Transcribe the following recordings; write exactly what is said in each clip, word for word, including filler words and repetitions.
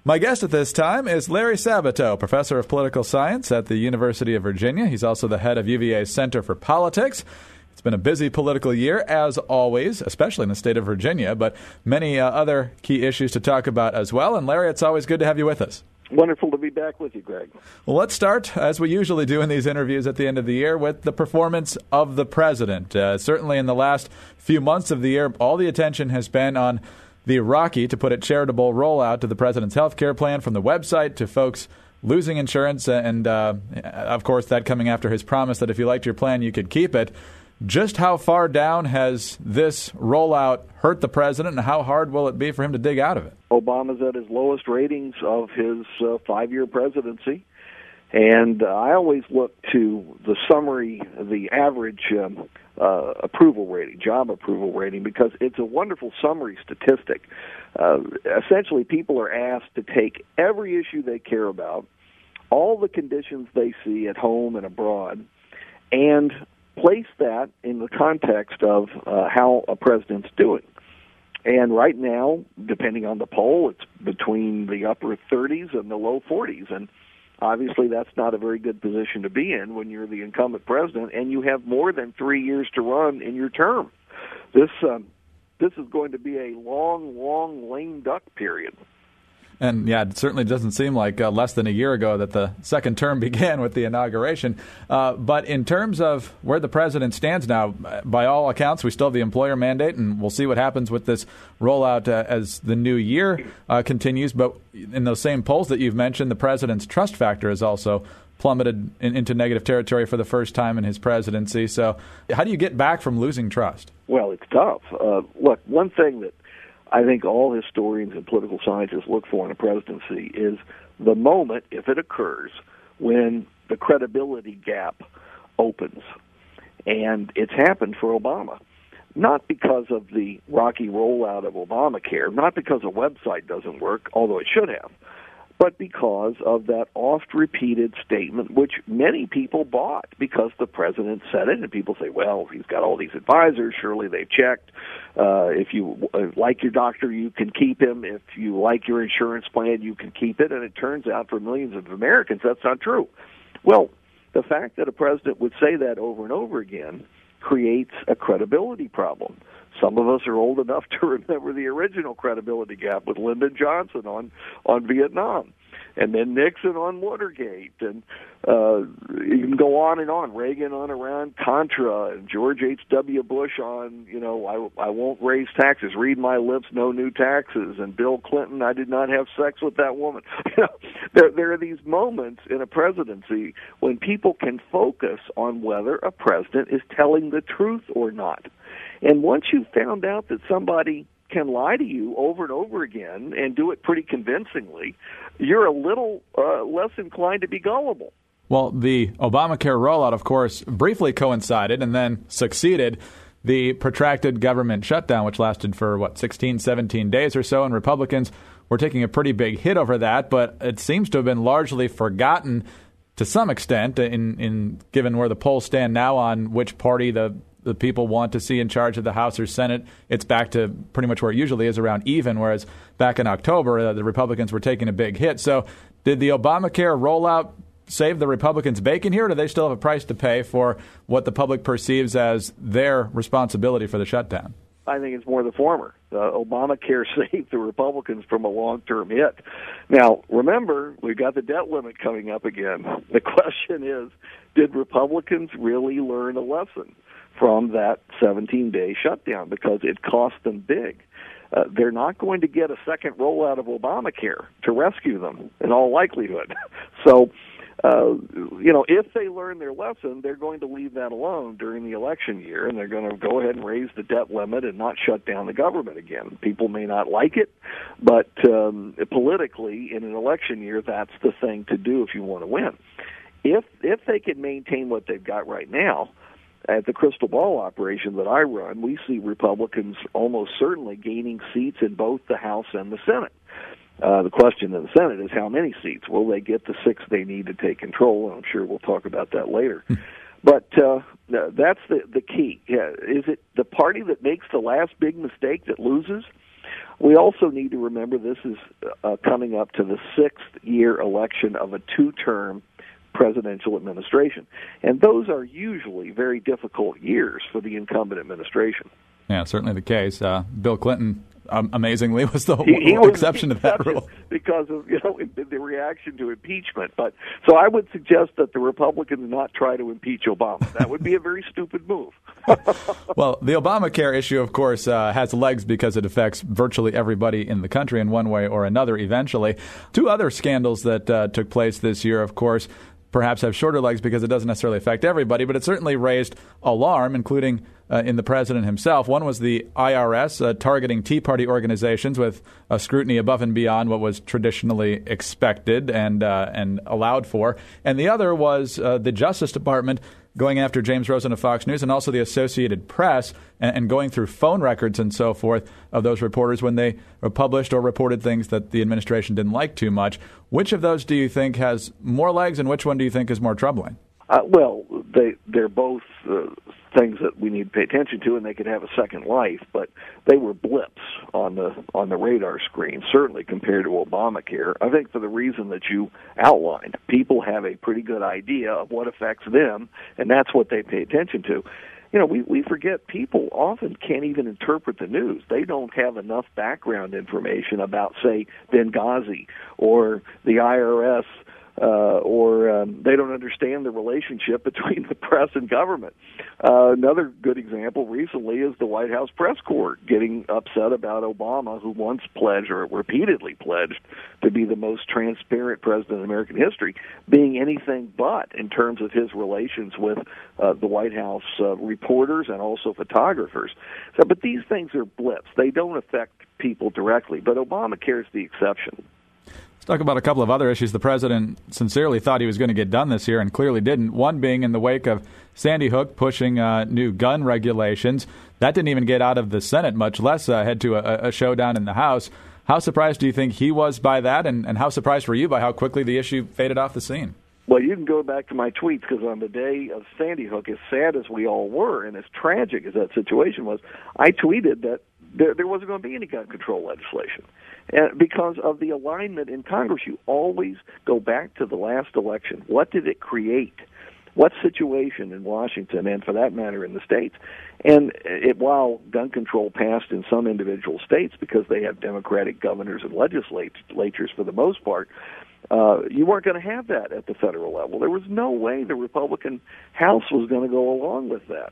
My guest at this time is Larry Sabato, professor of political science at the University of Virginia. He's also the head of U V A's Center for Politics. It's been a busy political year, as always, especially in the state of Virginia, but many uh, other key issues to talk about as well. And Larry, it's always good to have you with us. Wonderful to be back with you, Greg. Well, let's start, as we usually do in these interviews at the end of the year, with the performance of the president. Uh, certainly in the last few months of the year, all the attention has been on the rocky, to put it, charitable rollout to the president's health care plan, from the website to folks losing insurance, and, uh, of course, that coming after his promise that if you liked your plan, you could keep it. Just how far down has this rollout hurt the president, and how hard will it be for him to dig out of it? Obama's at his lowest ratings of his uh, five-year presidency, and uh, I always look to the summary, the average um, uh, approval rating, job approval rating, because it's a wonderful summary statistic. Uh, essentially, people are asked to take every issue they care about, all the conditions they see at home and abroad, and place that in the context of uh, how a president's doing. And right now, depending on the poll, it's between the upper thirties and the low forties. And obviously that's not a very good position to be in when you're the incumbent president and you have more than three years to run in your term. This, um, this is going to be a long, long lame duck period. And, yeah, it certainly doesn't seem like uh, less than a year ago that the second term began with the inauguration. Uh, but in terms of where the president stands now, by all accounts, we still have the employer mandate, and we'll see what happens with this rollout uh, as the new year uh, continues. But in those same polls that you've mentioned, the president's trust factor has also plummeted in, into negative territory for the first time in his presidency. So how do you get back from losing trust? Well, it's tough. Uh, look, one thing that I think all historians and political scientists look for in a presidency is the moment, if it occurs, when the credibility gap opens. And it's happened for Obama. Not because of the rocky rollout of Obamacare, not because a website doesn't work, although it should have, but because of that oft-repeated statement, which many people bought because the president said it, and people say, well, he's got all these advisors, surely they've checked. Uh, if you uh, like your doctor, you can keep him. If you like your insurance plan, you can keep it. And it turns out for millions of Americans, that's not true. Well, the fact that a president would say that over and over again creates a credibility problem. Some of us are old enough to remember the original credibility gap with Lyndon Johnson on, on Vietnam, and then Nixon on Watergate, and uh, you can go on and on. Reagan on Iran-Contra, and George H W. Bush on, you know, I, I won't raise taxes, read my lips, no new taxes, and Bill Clinton, I did not have sex with that woman. You know, there, there are these moments in a presidency when people can focus on whether a president is telling the truth or not. And once you've found out that somebody can lie to you over and over again and do it pretty convincingly, you're a little uh, less inclined to be gullible. Well, the Obamacare rollout, of course, briefly coincided and then succeeded the protracted government shutdown, which lasted for, what, sixteen, seventeen days or so, and Republicans were taking a pretty big hit over that, but it seems to have been largely forgotten to some extent, in, in given where the polls stand now on which party the the people want to see in charge of the House or Senate. It's back to pretty much where it usually is, around even, whereas back in October, uh, the Republicans were taking a big hit. So did the Obamacare rollout save the Republicans bacon here, or do they still have a price to pay for what the public perceives as their responsibility for the shutdown? I think it's more the former. Uh, Obamacare saved the Republicans from a long-term hit. Now, remember, we've got the debt limit coming up again. The question is, did Republicans really learn a lesson from that seventeen-day shutdown? Because it cost them big. Uh, they're not going to get a second rollout of Obamacare to rescue them, in all likelihood. So, uh, you know, if they learn their lesson, they're going to leave that alone during the election year, and they're going to go ahead and raise the debt limit and not shut down the government again. People may not like it, but um, politically, in an election year, that's the thing to do if you want to win. If if they can maintain what they've got right now, at the crystal ball operation that I run, we see Republicans almost certainly gaining seats in both the House and the Senate. Uh, the question in the Senate is how many seats. Will they get the six they need to take control? And I'm sure we'll talk about that later. But uh, that's the, the key. Yeah, is it the party that makes the last big mistake that loses? we also need to remember this is uh, coming up to the sixth year election of a two-term presidential administration. And those are usually very difficult years for the incumbent administration. Yeah, certainly the case. Uh, Bill Clinton, um, amazingly, was the he, he was exception to that rule because of you know the reaction to impeachment. But so I would suggest that the Republicans not try to impeach Obama. That would be a very stupid move. Well, the Obamacare issue, of course, uh, has legs because it affects virtually everybody in the country in one way or another eventually. Two other scandals that uh, took place this year, of course, perhaps have shorter legs because it doesn't necessarily affect everybody, but it certainly raised alarm, including uh, in the president himself. One was the I R S uh, targeting Tea Party organizations with a scrutiny above and beyond what was traditionally expected and uh, and allowed for. And the other was uh, the Justice Department going after James Rosen of Fox News and also the Associated Press and, and going through phone records and so forth of those reporters when they published or reported things that the administration didn't like too much. Which of those do you think has more legs and which one do you think is more troubling? Uh, well, they, they're both uh, things that we need to pay attention to, and they could have a second life, but they were blips on the on the radar screen, certainly compared to Obamacare. I think for the reason that you outlined, people have a pretty good idea of what affects them, and that's what they pay attention to. You know, we, we forget people often can't even interpret the news. They don't have enough background information about, say, Benghazi or the I R S, Uh, or um, they don't understand the relationship between the press and government. Uh, another good example recently is the White House press corps getting upset about Obama, who once pledged, or repeatedly pledged, to be the most transparent president in American history, being anything but in terms of his relations with uh, the White House uh, reporters and also photographers. So, but these things are blips. They don't affect people directly, but Obamacare is the exception. Talk about a couple of other issues the president sincerely thought he was going to get done this year and clearly didn't. One being in the wake of Sandy Hook pushing uh, new gun regulations. That didn't even get out of the Senate, much less uh, head to a, a showdown in the House. How surprised do you think he was by that, and, and how surprised were you by how quickly the issue faded off the scene? Well, you can go back to my tweets, because on the day of Sandy Hook, as sad as we all were and as tragic as that situation was, I tweeted that there, there wasn't going to be any gun control legislation. And because of the alignment in Congress, you always go back to the last election. What did it create? What situation in Washington, and for that matter in the states? And it, while gun control passed in some individual states because they have Democratic governors and legislatures for the most part, uh, you weren't going to have that at the federal level. There was no way the Republican House was going to go along with that.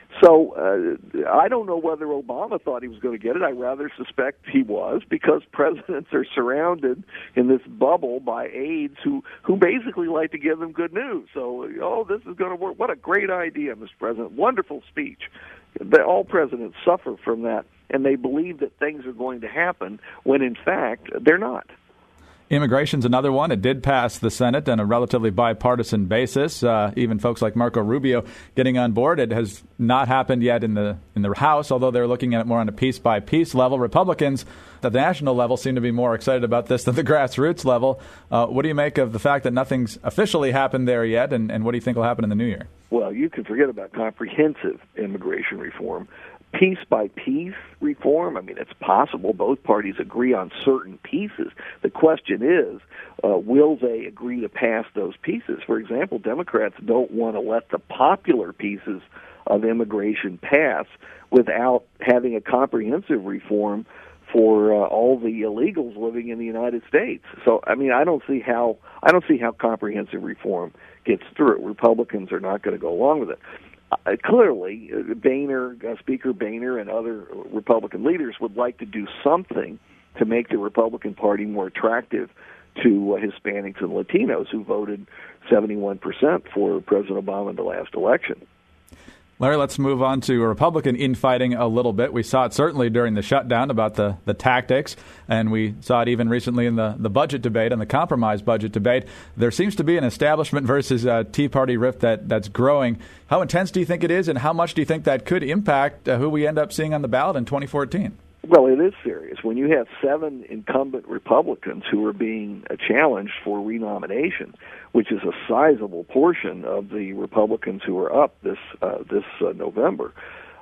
So uh, I don't know whether Obama thought he was going to get it. I rather suspect he was, because presidents are surrounded in this bubble by aides who, who basically like to give them good news. So, oh, this is going to work. What a great idea, Mister President. Wonderful speech. All presidents suffer from that, and they believe that things are going to happen when, in fact, they're not. Immigration's another one. It did pass the Senate on a relatively bipartisan basis. Uh, even folks like Marco Rubio getting on board. It has not happened yet in the in the House, although they're looking at it more on a piece-by-piece level. Republicans at the national level seem to be more excited about this than the grassroots level. Uh, what do you make of the fact that nothing's officially happened there yet, and, and what do you think will happen in the new year? Well, you can forget about comprehensive immigration reform. Piece-by-piece reform, I mean, it's possible. Both parties agree on certain pieces. The question is, uh, will they agree to pass those pieces? For example, Democrats don't want to let the popular pieces of immigration pass without having a comprehensive reform for uh, all the illegals living in the United States. So, I mean, I don't see how I don't see how comprehensive reform gets through. Republicans are not going to go along with it. Uh, clearly, uh, Boehner, uh, Speaker Boehner, and other Republican leaders would like to do something to make the Republican Party more attractive to uh, Hispanics and Latinos, who voted seventy-one percent for President Obama in the last election. Larry, let's move on to Republican infighting a little bit. We saw it certainly during the shutdown about the, the tactics, and we saw it even recently in the, the budget debate and the compromise budget debate. There seems to be an establishment versus uh, Tea Party rift that, that's growing. How intense do you think it is, and how much do you think that could impact uh, who we end up seeing on the ballot in twenty fourteen? Well, it is serious. When you have seven incumbent Republicans who are being challenged for renomination, which is a sizable portion of the Republicans who are up this uh, this uh, November,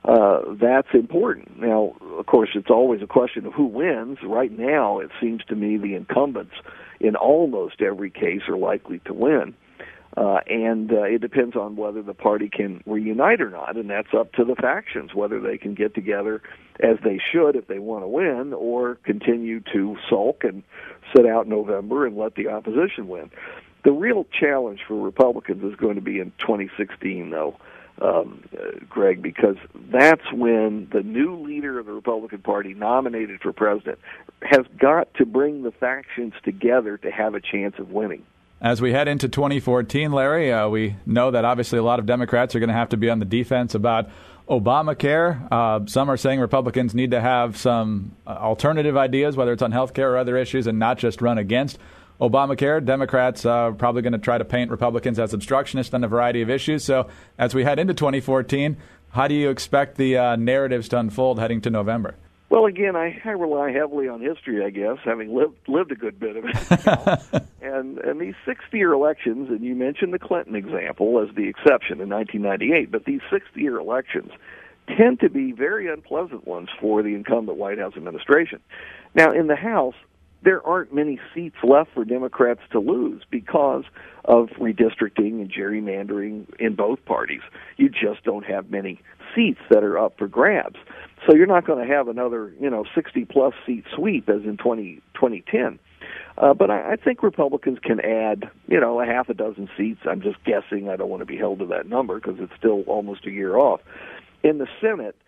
uh, that's important. Now, of course, it's always a question of who wins. Right now, it seems to me the incumbents in almost every case are likely to win. Uh, and uh, it depends on whether the party can reunite or not, and that's up to the factions, whether they can get together as they should if they want to win, or continue to sulk and sit out in November and let the opposition win. The real challenge for Republicans is going to be in twenty sixteen, though, um, uh, Greg, because that's when the new leader of the Republican Party, nominated for president, has got to bring the factions together to have a chance of winning. As we head into twenty fourteen, Larry, uh, we know that obviously a lot of Democrats are going to have to be on the defense about Obamacare. Uh, some are saying Republicans need to have some uh, alternative ideas, whether it's on health care or other issues, and not just run against Obamacare. Democrats are probably going to try to paint Republicans as obstructionists on a variety of issues. So as we head into twenty fourteen, how do you expect the uh, narratives to unfold heading to November? Well, again, I, I rely heavily on history, I guess, having lived lived a good bit of it. You know? and and these sixty-year elections, and you mentioned the Clinton example as the exception in nineteen ninety-eight, but these sixty-year elections tend to be very unpleasant ones for the incumbent White House administration. Now, in the House, there aren't many seats left for Democrats to lose because of redistricting and gerrymandering in both parties. You just don't have many seats that are up for grabs. So you're not going to have another, you know, sixty-plus seat sweep as in twenty ten. Uh, but I, I think Republicans can add, you know, a half a dozen seats. I'm just guessing. I don't want to be held to that number because it's still almost a year off. In the Senate,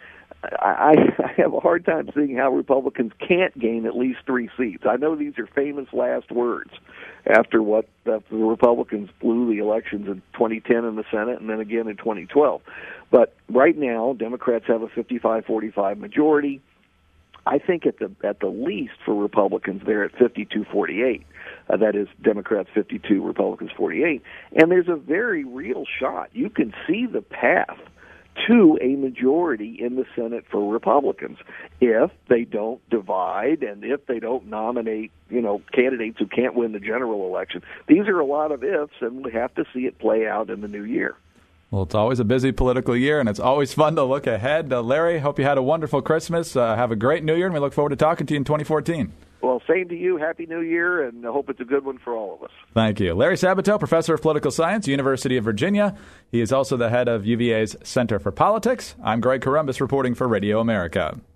I, I have a hard time seeing how Republicans can't gain at least three seats. I know these are famous last words after what after the Republicans blew the elections in twenty ten in the Senate and then again in twenty twelve. But right now, Democrats have a fifty-five forty-five majority. I think at the at the least for Republicans, they're at fifty-two forty-eight. Uh, that is, Democrats fifty-two, Republicans forty-eight. And there's a very real shot. You can see the path to a majority in the Senate for Republicans if they don't divide and if they don't nominate, you know, candidates who can't win the general election. These are a lot of ifs, and we have to see it play out in the new year. Well, it's always a busy political year, and it's always fun to look ahead. Uh, Larry, hope you had a wonderful Christmas. Uh, have a great New Year, and we look forward to talking to you in twenty fourteen. Well, same to you. Happy New Year, and I hope it's a good one for all of us. Thank you. Larry Sabato, professor of political science, University of Virginia. He is also the head of U V A's Center for Politics. I'm Greg Corombos reporting for Radio America.